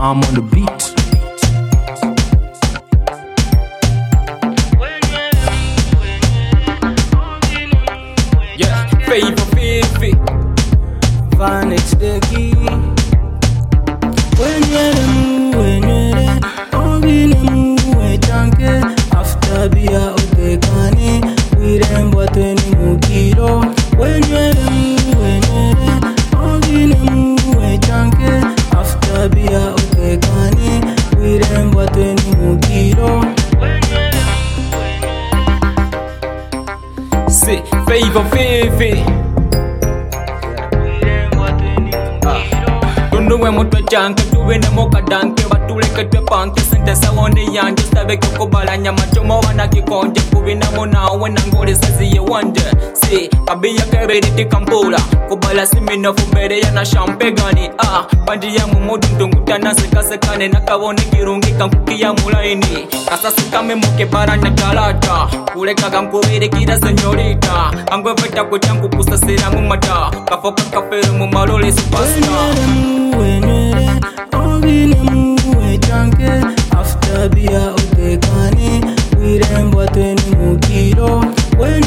I'm on the beat. Yeah, Favor Fifi Vanex the key. When you're oh, we junkie. After beer, okay, kani. We them what any mukiro. When you're oh, we junkie. After beer, okay, kani. We them what any mukiro. See, Favor Fifi Tunuwe mutwe janke, tuwe na moka danke Watuleke twe panke, sente sawone yanje Sabe kukubala nyama chomo wana kikonje Kubina mona wena ngole sazi ye wanje Si, kabia kebedi tikampula Kubala simino fumbere ya na shampegani Pandi ya mumudu ndungutana sekasekane Nakawone kirungi kankuki ya mulaini Kasasi kame muke para na kalata Kuleka kankubiri kira senyorita Angwe veta kuchangu kusasira mumata Kafoka kafere mumalole superstar After beer, okay, kani. We them what any mukiro. When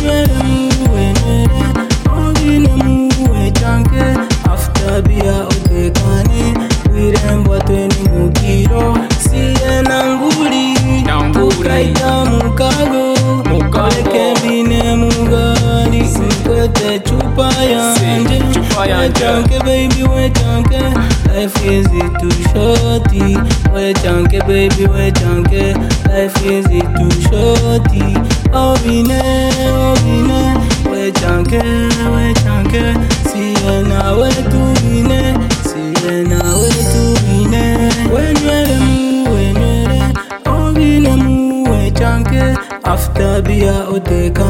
we junkie. After beer, okay, kani. We them what any mukiro. Siye nanguli, ukaita mukago. Kaleke bine mugari. Sikwete chupa yanje. We junkie, baby, we junkie. Life is it too shorty. We junkie, baby, we junkie. Life is it too shorty. Obine, we junkie. See na we to bine. See na we to bine. When you're we junkie. After beer,